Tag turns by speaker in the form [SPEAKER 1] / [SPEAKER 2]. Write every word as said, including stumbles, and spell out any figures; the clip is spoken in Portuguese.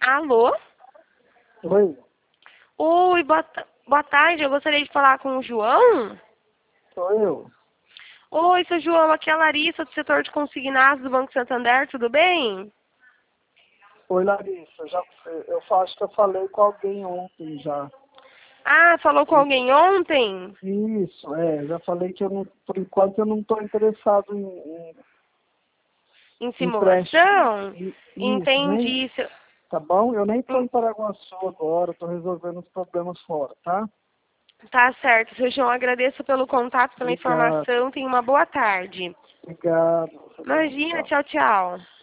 [SPEAKER 1] Alô?
[SPEAKER 2] Oi,
[SPEAKER 1] Oi, boa, ta- boa tarde. Eu gostaria de falar com o João.
[SPEAKER 2] sou eu.
[SPEAKER 1] Oi, seu João. Aqui é a Larissa, do setor de consignados do Banco Santander. Tudo bem?
[SPEAKER 2] Oi, Larissa. Já, eu acho que eu falei com alguém ontem já.
[SPEAKER 1] Ah, falou com alguém ontem?
[SPEAKER 2] Isso, é. Já falei que eu não, por enquanto eu não estou interessado em, em
[SPEAKER 1] Em
[SPEAKER 2] empréstimo.
[SPEAKER 1] simulação?
[SPEAKER 2] I- Isso, nem,
[SPEAKER 1] Entendi. Seu-
[SPEAKER 2] tá bom? Eu nem estou
[SPEAKER 1] hum,
[SPEAKER 2] em Paraguaçu agora, estou resolvendo os problemas fora, tá?
[SPEAKER 1] Tá certo. Seu João, agradeço pelo contato, pela
[SPEAKER 2] Obrigado,
[SPEAKER 1] informação. Tenha uma boa tarde.
[SPEAKER 2] obrigado. Você também,
[SPEAKER 1] Imagina.
[SPEAKER 2] tchau.
[SPEAKER 1] Tchau, tchau.